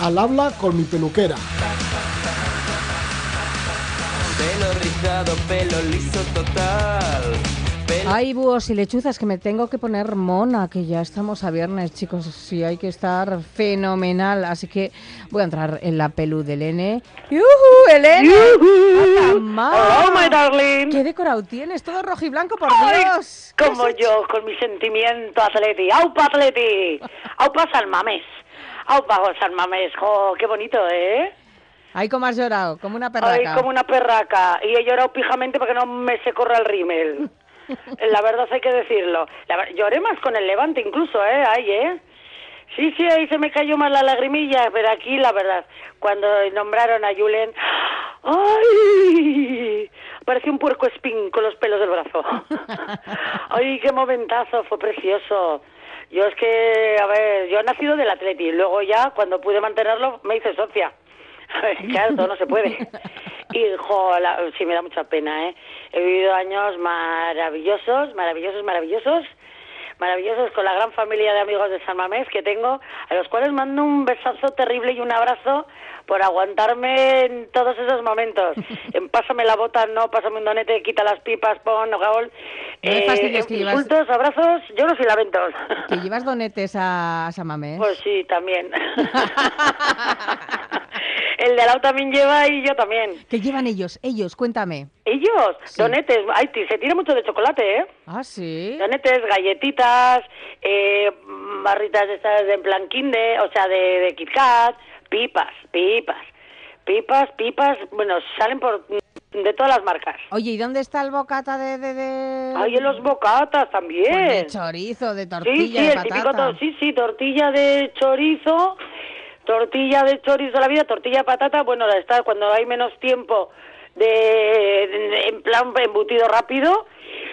al habla con mi peluquera. Pelo rizado, pelo liso total. Ay, búhos y lechuzas, que me tengo que poner mona, que ya estamos a viernes, chicos. Sí, hay que estar fenomenal. Así que voy a entrar en la pelu de Elene. ¡Yuhu, Elene! Hello, my darling. ¿Qué decorado tienes? Todo rojo y blanco, por Ay, Dios. como yo, con mi sentimiento atleti. ¡Aupa, atleti! ¡Aupa, San Mamés! ¡Aupa, San Mamés! ¡Jo, qué bonito, eh! Ay, cómo has llorado, como una perraca. Ay, como una perraca. Y he llorado pijamente para que no me se corra el rímel. La verdad hay que decirlo. Lloré más con el Levante incluso, ¿eh? Sí, ahí se me cayó más la lagrimilla, pero aquí la verdad, cuando nombraron a Julen, ¡ay! Parecía un puerco espín con los pelos del brazo. ¡Ay, qué momentazo! Fue precioso. Yo es que, a ver, yo he nacido del Atleti, luego ya, cuando pude mantenerlo, me hice socia. Claro, todo no se puede. Y, sí, me da mucha pena, ¿eh? He vivido años maravillosos con la gran familia de amigos de San Mamés que tengo, a los cuales mando un besazo terrible y un abrazo por aguantarme en todos esos momentos. En pásame la bota, no, pásame un donete, quita las pipas, pon, Gaol. Insultos, abrazos, lloros y lamentos. ¿Que llevas donetes a San Mamés? Pues sí, también. El de Alau también lleva y yo también. ¿Qué llevan ellos? Cuéntame. ¿Ellos? Sí. Donetes. Ay, se tira mucho de chocolate, ¿eh? Ah, ¿sí? Donetes, galletitas, barritas estas en plan Kinder, o sea, de Kit Kat, pipas. Bueno, salen de todas las marcas. Oye, ¿y dónde está el bocata de...? Ay, en los bocatas también. Pues de chorizo, de tortilla, de patata. Sí, tortilla de chorizo... Tortilla de chorizo de la vida, tortilla de patata, bueno, está cuando hay menos tiempo en plan embutido rápido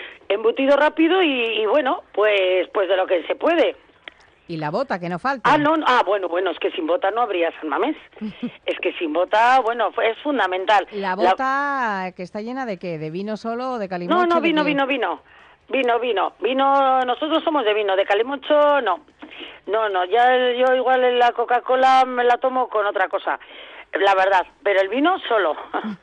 y bueno, pues de lo que se puede. Y la bota, que no falta. Bueno, es que sin bota no habría San Mamés. Es que sin bota, bueno, es fundamental. ¿La bota que está llena de qué? ¿De vino solo o de calimocho? No, vino. Vino, nosotros somos de vino, de calimocho no. No, ya yo igual en la Coca-Cola me la tomo con otra cosa, la verdad, pero el vino solo,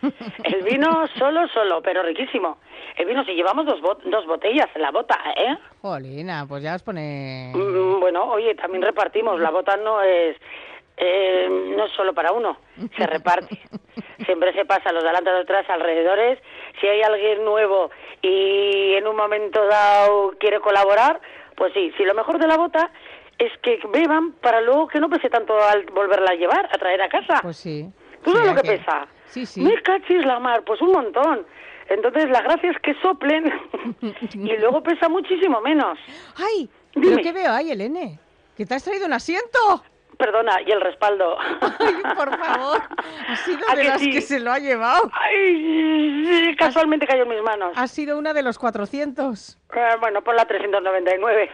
pero riquísimo. El vino, si llevamos dos botellas en la bota, ¿eh? Jolina, pues ya os pone... Bueno, oye, también repartimos, la bota no es solo para uno, se reparte. Siempre se pasa los de adelante, los de atrás, alrededores. Si hay alguien nuevo y en un momento dado quiere colaborar, pues sí, lo mejor de la bota es que beban para luego que no pese tanto al volverla a llevar, a traer a casa. Pues sí. ¿Tú sabes lo que pesa? Sí. Me cachis la mar, pues un montón. Entonces la gracia es que soplen y luego pesa muchísimo menos. ¡Ay! Dime. ¿Pero qué veo ahí, Elene? ¿Que te has traído un asiento? Perdona, y el respaldo. Ay, por favor. Ha sido de las que se lo ha llevado. Ay, casualmente cayó en mis manos. Ha sido una de los 400. Bueno, por la 399.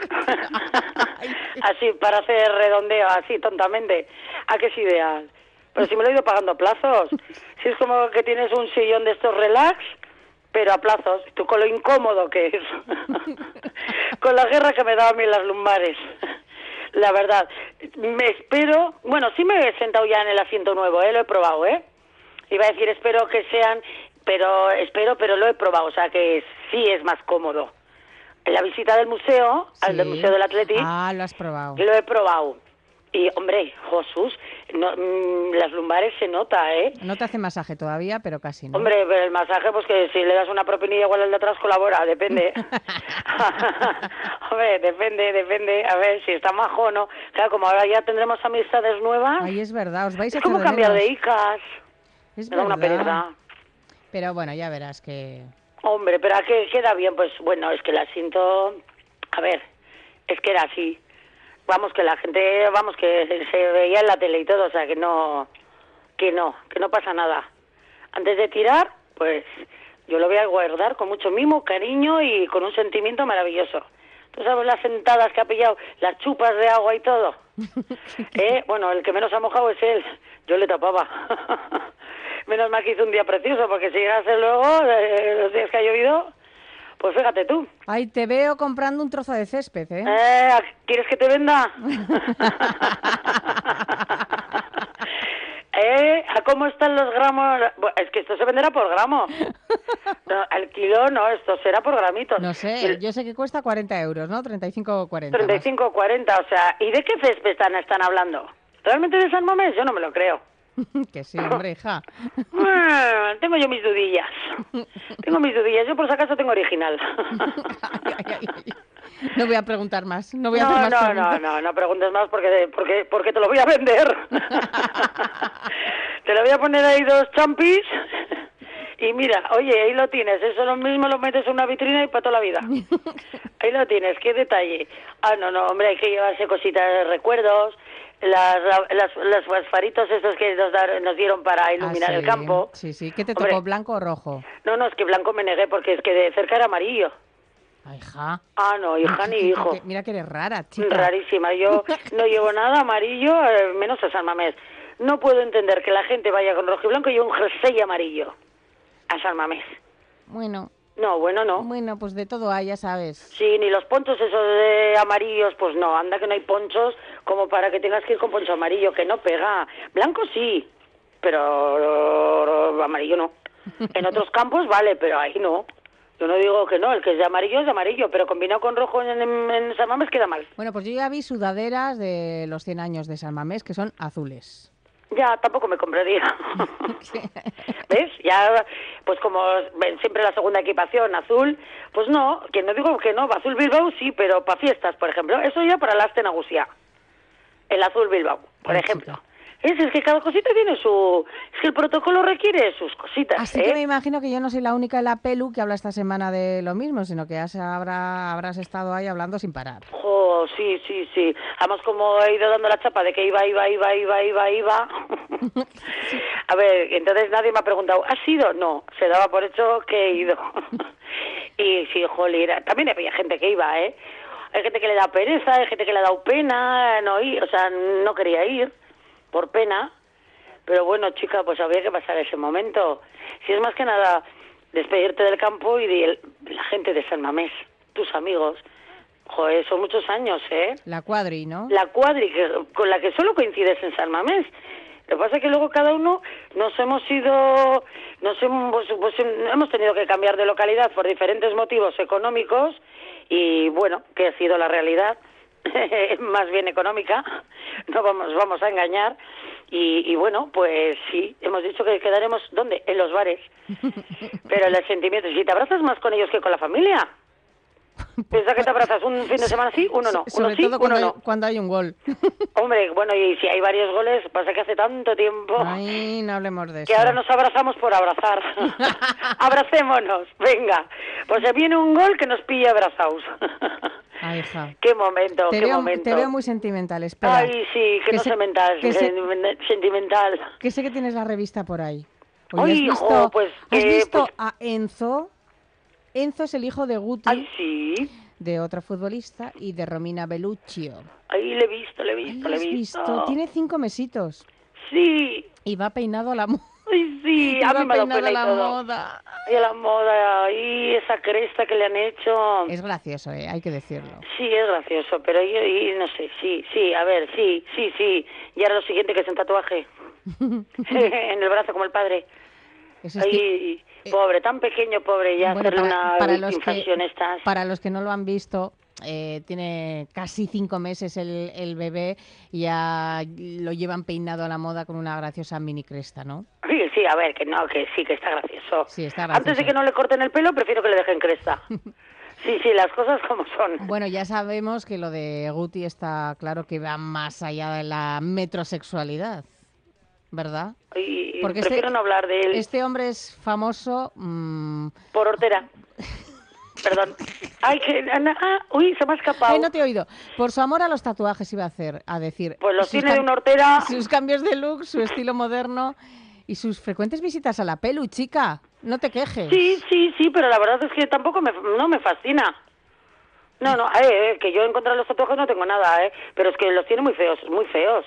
Así, para hacer redondeo, así, tontamente. ¿A qué es ideal? Pero si me lo he ido pagando a plazos. Si es como que tienes un sillón de estos relax, pero a plazos. Tú con lo incómodo que es. Con la guerra que me daba a mí en las lumbares. La verdad, me espero... Bueno, sí me he sentado ya en el asiento nuevo, lo he probado, Iba a decir espero que sean... pero lo he probado, o sea que sí es más cómodo. En la visita del museo, Sí. al del Museo del Atleti... Ah, lo has probado. Lo he probado. Y, hombre, Jesús, las lumbares se nota, No te hace masaje todavía, pero casi, ¿no? Hombre, pero el masaje, pues que si le das una propinilla igual al de atrás colabora, depende. Hombre, depende, a ver si está majo o no. Claro, como ahora ya tendremos amistades nuevas... Ay, es verdad, os vais a Es echar como de cambiar menos. de ICAs. Es Me da una verdad. pereza. Pero bueno, ya verás que... Hombre, pero ¿a qué queda bien? Pues bueno, es que el asiento... A ver, es que era así. Vamos, que la gente, que se veía en la tele y todo, o sea, que no pasa nada. Antes de tirar, pues yo lo voy a guardar con mucho mimo, cariño y con un sentimiento maravilloso. ¿Tú sabes las sentadas que ha pillado, las chupas de agua y todo? Bueno, el que menos ha mojado es él. Yo le tapaba. Menos mal que hizo un día precioso, porque si llegase luego, los días que ha llovido... Pues fíjate tú. Ay, te veo comprando un trozo de césped, ¿Quieres que te venda? ¿A cómo están los gramos? Bueno, es que esto se venderá por gramo. No, al kilo no, esto será por gramitos. No sé, yo sé que cuesta 40 euros, ¿no? 35 o 40. 35 o 40, o sea, ¿y de qué césped están hablando? ¿Realmente de San Mamés? Yo no me lo creo. Que sí, hombre, hija. Tengo yo mis dudillas. Yo por si acaso tengo original. No voy a preguntar más. No voy a hacer más preguntas. No preguntes más porque te lo voy a vender. Te lo voy a poner ahí 2 champis. Y mira, oye, ahí lo tienes, eso lo mismo lo metes en una vitrina y para toda la vida. Ahí lo tienes, qué detalle. No, hombre, hay que llevarse cositas de recuerdos, los faritos esos que nos dieron para iluminar sí. el campo. Sí, ¿qué te Hombre, tocó, blanco o rojo? No, es que blanco me negué porque es que de cerca era amarillo. Ay, hija. No, hija ni hijo. Mira que eres rara, chica. Rarísima, yo no llevo nada amarillo, menos a San Mamés. No puedo entender que la gente vaya con rojo y blanco y un jersey amarillo a San Mamés. Bueno. No, bueno, no. Bueno, pues de todo hay, ya sabes. Sí, ni los ponchos esos de amarillos, pues no, anda que no hay ponchos como para que tengas que ir con poncho amarillo, que no pega. Blanco sí, pero amarillo no. En otros campos vale, pero ahí no. Yo no digo que no, el que es de amarillo, pero combinado con rojo en San Mamés queda mal. Bueno, pues yo ya vi sudaderas de los 100 años de San Mamés que son azules. Ya, tampoco me compraría. ¿Ves? Ya, pues como ven siempre la segunda equipación azul, pues no, que no digo que no, azul Bilbao sí, pero para fiestas, por ejemplo, eso ya para la Aste Nagusia, el azul Bilbao, por ejemplo. Es que cada cosita tiene su... Es que el protocolo requiere sus cositas, Así que me imagino que yo no soy la única en la Pelu que habla esta semana de lo mismo, sino que habrás estado ahí hablando sin parar. Sí. Además, como he ido dando la chapa de que iba. A ver, entonces nadie me ha preguntado, ¿has ido? No, se daba por hecho que he ido. Y sí, jolera, también había gente que iba, ¿eh? Hay gente que le da pereza, hay gente que le ha dado pena, no ir, o sea, no quería ir. Por pena, pero bueno, chica, pues había que pasar ese momento. Si es más que nada despedirte del campo y de la gente de San Mamés, tus amigos. Joder, son muchos años, ¿eh? La cuadri, ¿no? La cuadri, con la que solo coincides en San Mamés. Lo que pasa es que luego cada uno hemos tenido que cambiar de localidad por diferentes motivos económicos y bueno, que ha sido la realidad. Más bien económica, no vamos a engañar y bueno, pues sí, hemos dicho que quedaremos, ¿dónde? En los bares, pero el sentimiento, si te abrazas más con ellos que con la familia, piensa que te abrazas un fin de semana sí, uno no, sobre uno sí, todo uno no. Cuando hay un gol. Hombre, bueno, y si hay varios goles, pasa que hace tanto tiempo Ay, no hablemos de eso. Que ahora nos abrazamos por abrazar. Abracémonos, venga, pues se viene un gol que nos pilla abrazados. Ay, hija. Qué momento, momento. Te veo muy sentimental, espera. Ay, sí, que no sentimental. Que sé que tienes la revista por ahí. Oye, ¿has visto a Enzo? Enzo es el hijo de Guti. Ay, sí. De otro futbolista y de Romina Belluccio. Ay, le he visto. Tiene 5 mesitos. Sí. Y va peinado a la moda. Ay, sí, a mí me lo pena y todo. Moda. Y a la moda, y esa cresta que le han hecho. Es gracioso, hay que decirlo. Sí, es gracioso, pero yo no sé, sí, a ver, sí. Y ahora lo siguiente que es un tatuaje. En el brazo como el padre. Ay, pobre, tan pequeño, pobre, ya bueno, hacerle una infección estas. Para los que no lo han visto, tiene casi 5 meses el bebé y ya lo llevan peinado a la moda con una graciosa mini cresta, ¿no? Sí, a ver, que sí, que está gracioso. Sí, está gracioso. Antes de que no le corten el pelo, prefiero que le dejen cresta. Sí, las cosas como son. Bueno, ya sabemos que lo de Guti está claro que va más allá de la metrosexualidad, ¿verdad? Porque prefiero no hablar de él. Este hombre es famoso... por hortera. Perdón. Ay, uy, se me ha escapado. No te he oído. Por su amor a los tatuajes iba a decir. Pues los tiene de una hortera. Sus cambios de look, su estilo moderno y sus frecuentes visitas a la Pelu, chica. No te quejes. Sí, pero la verdad es que tampoco no me fascina. No, que yo en contra de los tatuajes no tengo nada, pero es que los tiene muy feos, muy feos.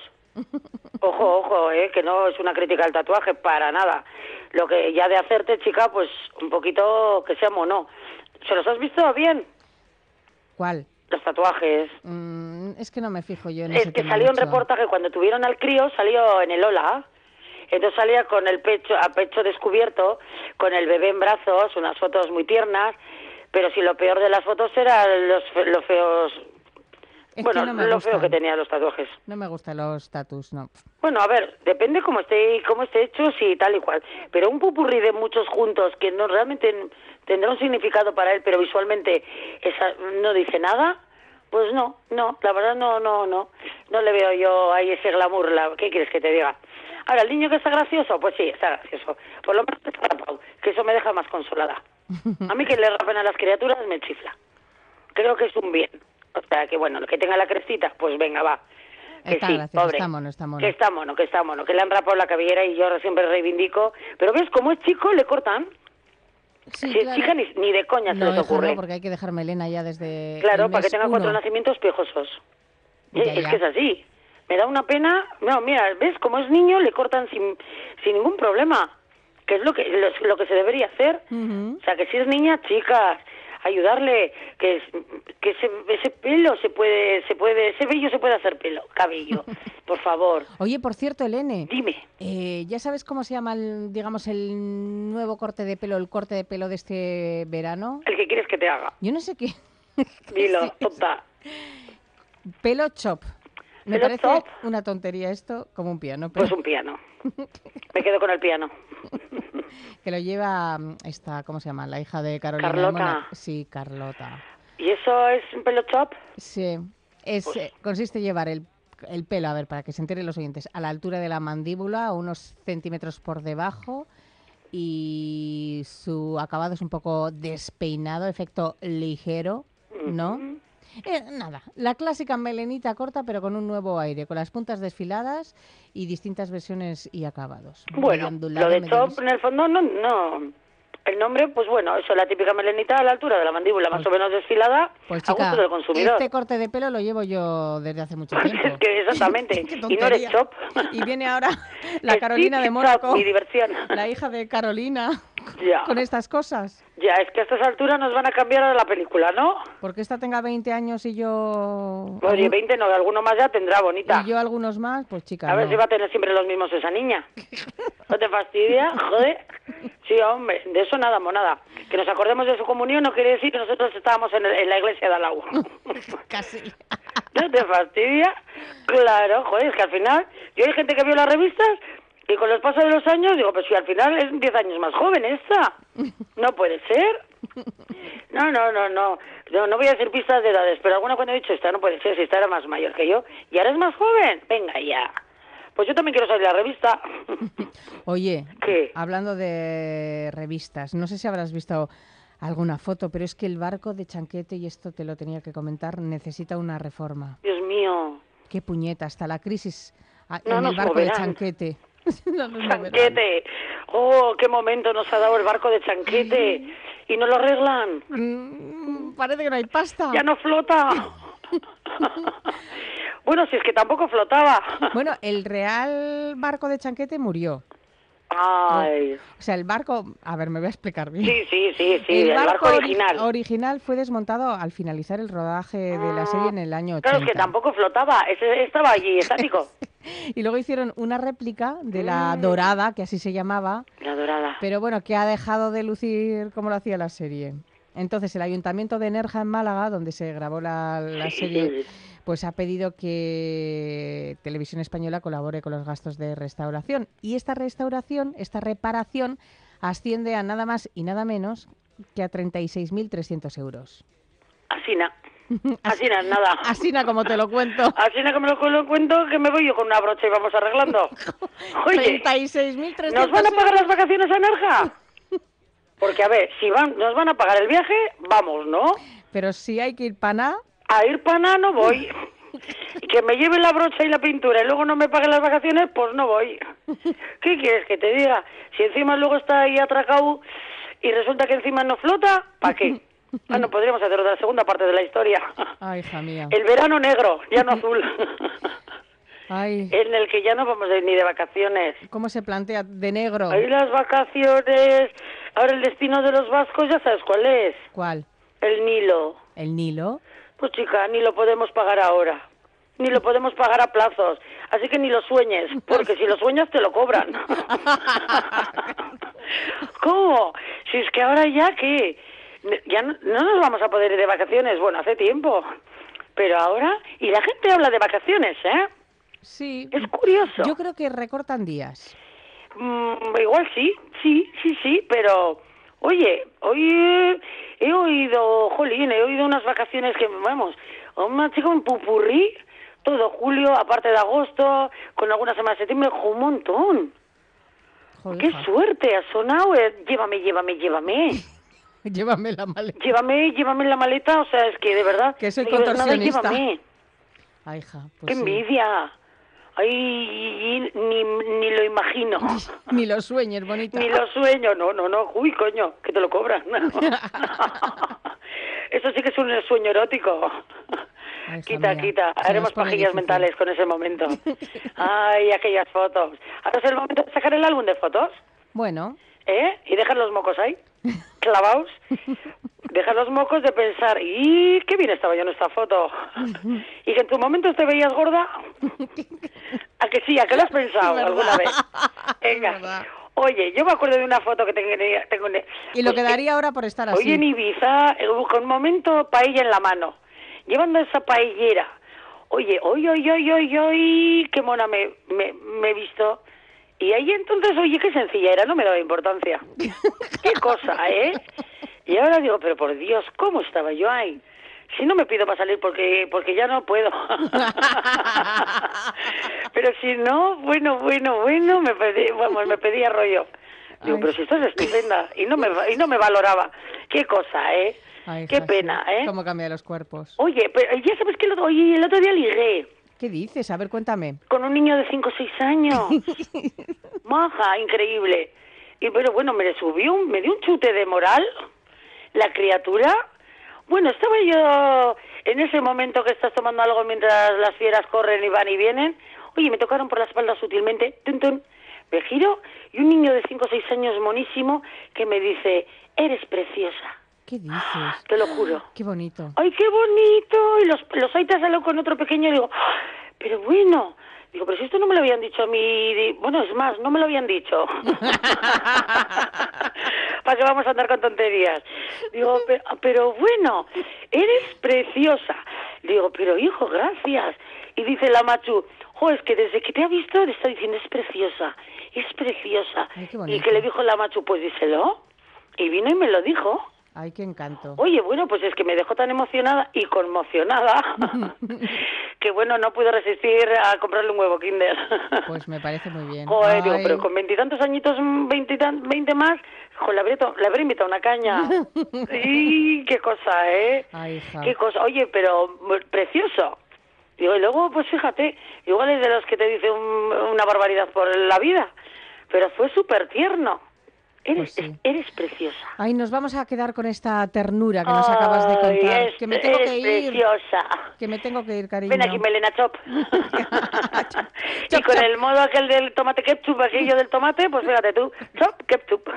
Ojo, que no es una crítica al tatuaje, para nada. Lo que ya de hacerte, chica, pues un poquito que sea mono. ¿Se los has visto bien? ¿Cuál? Los tatuajes. Es que no me fijo yo en ese tema. Es que salió un reportaje cuando tuvieron al crío, salió en el Hola, Entonces salía con el pecho, a pecho descubierto, con el bebé en brazos, unas fotos muy tiernas, pero si lo peor de las fotos eran los feos, Es bueno, que no me lo feo que gustan. tenía los tatuajes. No me gustan los tatus, no. Bueno, a ver, depende cómo esté hecho, sí, tal y cual. Pero un popurrí de muchos juntos que no realmente tendrá un significado para él, pero visualmente no dice nada, pues no, la verdad no le veo yo ahí ese glamour. ¿Qué quieres que te diga? Ahora, el niño que está gracioso, pues sí, está gracioso. Por lo menos está rapado, que eso me deja más consolada. A mí que le rapen a las criaturas me chifla. Creo que es un bien. O sea, que bueno, que tenga la crestita, pues venga, va. Que Está sí, gracioso, pobre. está mono, está mono. Que está mono, que le han rapado la cabellera y yo siempre reivindico. Pero ves, como es chico, le cortan. Sí, Si es claro. chica, ni de coña se No, les hija, ocurre. no, porque hay que dejar melena ya desde Claro, el para que mes tenga 4 1. nacimientos piojosos. Ya, Es ya. que es así. Me da una pena. No, mira, ves, como es niño, le cortan sin ningún problema. Que es lo que se debería hacer. Ujú. O sea, que si es niña, chicas, ayudarle, que ese pelo ese vello se puede hacer cabello, por favor. Oye, por cierto, Elene, Dime. ¿ya sabes cómo se llama, digamos, el nuevo corte de pelo, el corte de pelo de este verano? El que quieres que te haga. Yo no sé qué. Dilo, Sí, tonta. pelo chop. Me ¿Pelo parece chop? una tontería esto, como un piano, Pues pero un piano. Me quedo con el piano. que lo lleva esta, ¿cómo se llama? La hija de Carolina. Carlota. Sí, Carlota. ¿Y eso es un pelo chop? Sí, Pues consiste en llevar el pelo, a ver, para que se enteren los oyentes, a la altura de la mandíbula, a unos centímetros por debajo, y su acabado es un poco despeinado, efecto ligero, ¿no? Nada, la clásica melenita corta, pero con un nuevo aire, con las puntas desfiladas y distintas versiones y acabados. Medio bueno, ondulado, lo de medio chop liso. en el fondo no. El nombre, pues bueno, eso, la típica melenita a la altura de la mandíbula, más o menos desfilada, Pues a chica, gusto del consumidor. este corte de pelo lo llevo yo desde hace mucho tiempo. Es que exactamente. Qué Y no eres tontería. chop. Y viene ahora la Es Carolina de tip y Mónaco, chop, mi diversión. la hija de Carolina, Ya. con estas cosas. Ya, es que a estas alturas nos van a cambiar a la película, ¿no? Porque esta tenga 20 años y yo... Oye, 20 no, alguno más ya tendrá, bonita. Y yo algunos más, pues chica, A ver no. si va a tener siempre los mismos esa niña. ¿No te fastidia? Joder. Sí, hombre, de eso nada, monada. Que nos acordemos de su comunión no quiere decir que nosotros estábamos en la iglesia de Alau. Casi. ¿No te fastidia? Claro, joder, es que al final, yo hay gente que vio las revistas y con los pasos de los años digo, pues si al final es 10 años más joven esta. No puede ser. No voy a decir pistas de edades, pero alguna cuando he dicho esta no puede ser, si esta era más mayor que yo y ahora es más joven. Venga ya. Pues yo también quiero salir a la revista. Oye, ¿Qué? hablando de revistas, no sé si habrás visto alguna foto, pero es que el barco de Chanquete, y esto te lo tenía que comentar, necesita una reforma. Dios mío. Qué puñeta, hasta la crisis No en nos el barco de moverán. Chanquete. No nos moverán. Chanquete. Oh, qué momento nos ha dado el barco de Chanquete. Y no lo arreglan. Parece que no hay pasta. Ya no flota. Bueno, si es que tampoco flotaba. Bueno, el real barco de Chanquete murió. Ay. O sea, el barco... A ver, me voy a explicar bien. Sí, el barco original. original fue desmontado al finalizar el rodaje de la serie en el año 80. Claro, es que tampoco flotaba. Estaba allí, estático. Y luego hicieron una réplica de la Dorada, que así se llamaba, La dorada. pero bueno, que ha dejado de lucir como lo hacía la serie. Entonces, el Ayuntamiento de Nerja, en Málaga, donde se grabó la serie, pues ha pedido que Televisión Española colabore con los gastos de restauración. Y esta restauración, esta reparación, asciende a nada más y nada menos que a 36.300 euros. Así nada. Así como te lo cuento. Así que me lo cuento, que me voy yo con una brocha y vamos arreglando. Oye, 36.300 ¿nos van a pagar euros. las vacaciones a Nerja? Porque, a ver, si nos van a pagar el viaje, vamos, ¿no? Pero si hay que ir para nada... A ir para no voy. Y que me lleven la brocha y la pintura y luego no me paguen las vacaciones, pues no voy. ¿Qué quieres que te diga? Si encima luego está ahí atracado y resulta que encima no flota, ¿para qué? Bueno, podríamos hacer otra segunda parte de la historia. Ay, hija mía. El verano negro, ya no azul. Ay, En el que ya no vamos a ir ni de vacaciones. ¿cómo se plantea? De negro. Ahí las vacaciones. Ahora el destino de los vascos, ya sabes cuál es. ¿Cuál? El Nilo. ¿El Nilo? Pues chica, ni lo podemos pagar ahora. Ni lo podemos pagar a plazos. así que ni lo sueñes, porque si lo sueñas te lo cobran. ¿Cómo? Si es que ahora ya que ya no nos vamos a poder ir de vacaciones, bueno, hace tiempo, pero ahora, y la gente habla de vacaciones, ¿eh? Sí. Es curioso. Yo creo que recortan días. Igual sí, pero oye, hoy he oído unas vacaciones que, vamos, una chica un pupurrí, todo julio, aparte de agosto, con algunas semanas de septiembre, un montón. Joder, ¡Qué hija. suerte! Ha sonado, llévame. Llévame la maleta. Llévame en la maleta, o sea, es que de verdad... Que soy no lleves nada, contorsionista. llévame. Ay, hija, ¡Qué pues sí. envidia! Ay, ni lo imagino. Ni lo sueñes, bonita. Ni lo sueño, no, uy, coño, que te lo cobran. Eso sí que es un sueño erótico. Ay, hija mía, Quita, se haremos nos pone pajillas difícil. mentales con ese momento. Ay, aquellas fotos. Ahora es el momento de sacar el álbum de fotos, Bueno, ¿eh? Y dejar los mocos ahí, clavaos. Dejar los mocos de pensar, ¡y qué bien estaba yo en esta foto! Y que en tu momento te veías gorda. ¿A que sí? ¿A que lo has pensado Es alguna verdad. vez? Es Venga. verdad. Oye, yo me acuerdo de una foto que tengo y lo pues, que daría ahora por estar así. hoy en Ibiza, con un momento paella en la mano, llevando esa paellera. Oye, hoy, qué mona me he visto. Y ahí entonces, oye, qué sencilla era, no me daba importancia. Qué cosa, ¿eh? Y ahora digo, pero por Dios, ¿cómo estaba yo ahí? Si no me pido para salir porque ya no puedo. Pero si no, bueno, me pedía rollo. Digo, Ay. pero si estás estupenda. Y no me valoraba. Qué cosa, ¿eh? Ay, Qué hija, pena, sí. ¿eh? Cómo cambian los cuerpos. Oye, pero ya sabes que el otro día ligué ¿Qué dices? A ver, cuéntame. con un niño de 5 o 6 años. Maja, increíble. Y pero bueno, me dio un chute de moral la criatura. Bueno, estaba yo en ese momento que estás tomando algo mientras las fieras corren y van y vienen. Oye, me tocaron por la espalda sutilmente. Tun, tun. Me giro y un niño de 5 o 6 años monísimo que me dice, eres preciosa. ¿Qué dices? Te lo juro. Qué bonito. ¡Ay, qué bonito! Y los aitas salió con otro pequeño y digo, ¡ah! Pero bueno, digo, pero si esto no me lo habían dicho a mí, bueno, es más, no me lo habían dicho. ¿Para qué vamos a andar con tonterías? Digo, pero bueno, eres preciosa. Digo, pero hijo, gracias. Y dice la machu, jo, es que desde que te ha visto le está diciendo, es preciosa. Ay, qué Y bonito. que le dijo la machu, pues díselo. Y vino y me lo dijo. Ay, qué encanto. Oye, bueno, pues es que me dejó tan emocionada y conmocionada que, bueno, no pude resistir a comprarle un huevo Kinder. Pues me parece muy bien. Joder, digo, Ay. pero con 20 y tantos añitos, 20 más, joder, le habría invitado una caña. Sí, qué cosa, ¿eh? Ay, hija. Qué cosa. Oye, pero precioso. Digo, y luego, pues fíjate, igual es de los que te dicen una barbaridad por la vida, pero fue súper tierno. Pues sí. Eres preciosa. Ay, nos vamos a quedar con esta ternura que nos acabas de contar. Que me tengo que ir. Preciosa. Que me tengo que ir, cariño. Ven aquí, Melena Chop. Y Chop, con chop. el modo aquel del tomate ketchup, aquello del tomate, pues fíjate tú, chop ketchup.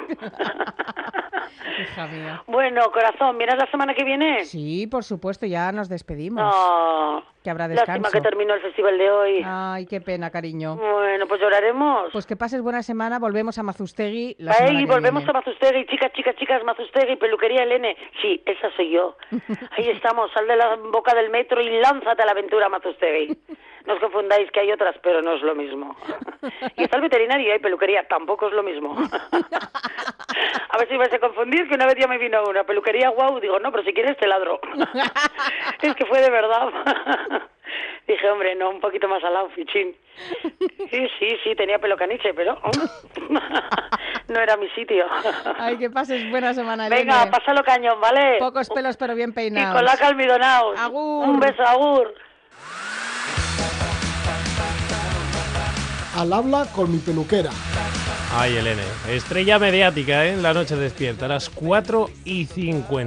Hija mía. Bueno, corazón, ¿vienes la semana que viene? Sí, por supuesto, ya nos despedimos. No. Que habrá Lástima descanso. que terminó el festival de hoy. Ay, qué pena, cariño. Bueno, pues lloraremos. Pues que pases buena semana, volvemos a Mazustegui la semana Ahí que volvemos viene. a Mazustegui, chicas, Mazustegui, peluquería Elene. Sí, esa soy yo. Ahí estamos, sal de la boca del metro y lánzate a la aventura, Mazustegui. No os confundáis que hay otras, pero no es lo mismo. Y está el veterinario y hay peluquería, tampoco es lo mismo. A ver si vais a confundir, que una vez ya me vino una peluquería, guau, digo, no, pero si quieres te ladro. Es que fue de verdad. Dije, hombre, no, un poquito más al lado, fichín. Sí, tenía pelo caniche, pero no era mi sitio. Ay, que pases buena semana, Elene. Venga, pásalo cañón, ¿vale? Pocos pelos, pero bien Y peinados. con la calmidonaos. Agur. Un beso, agur. Al habla con mi peluquera. Ay, Elene, estrella mediática, ¿eh? En La Noche Despierta, a las 4:50.